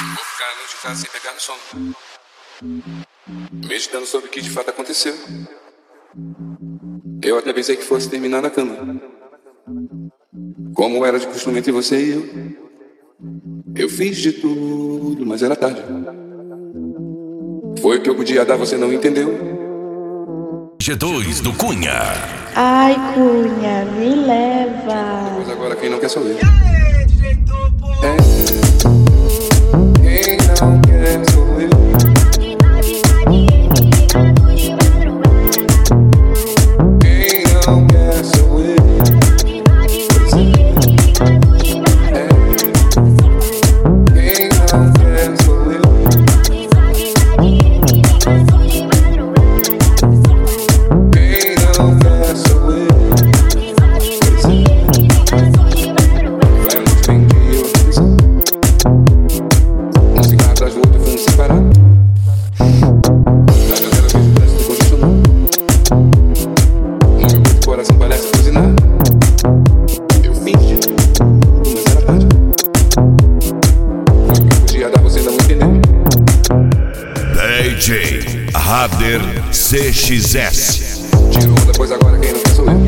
Vou ficar a noite em casa sem pegar no sono, meditando sobre o que de fato aconteceu. Eu até pensei que fosse terminar na cama, como era de costume entre você e eu. Eu fiz de tudo, mas era tarde. Foi o que eu podia dar, você não entendeu. G2 do Cunha. Ai, Cunha, me leva. Mas agora quem não quer sou eu. Quem não quer sou eu. Quem não quer sou eu. Quem não quer sou eu. Quem não quer sou eu. Vai muito bem que eu fiz. Um cigarro atrás do outro, fumo separado. Na janela vejo o trânsito congestionado. No meu peito, coração parece buzinar. Eu fiz de tudo, mas era tarde. Foi o que eu podia dar, você não entendeu. DJ Rader CXS. Tirou onda, pois agora quem não quer sou eu.